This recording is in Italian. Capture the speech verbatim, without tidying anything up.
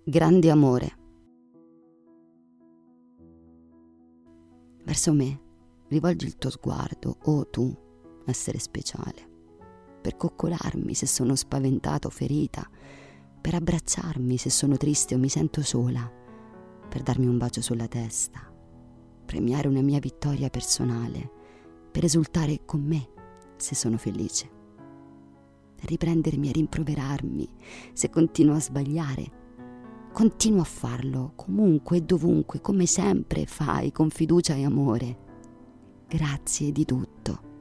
Grande amore. Verso me rivolgi il tuo sguardo, o oh tu, essere speciale, per coccolarmi se sono spaventata o ferita, per abbracciarmi se sono triste o mi sento sola, per darmi un bacio sulla testa, premiare una mia vittoria personale, per esultare con me se sono felice, riprendermi a rimproverarmi se continuo a sbagliare. Continuo a farlo comunque e dovunque, come sempre fai, con fiducia e amore. Grazie di tutto.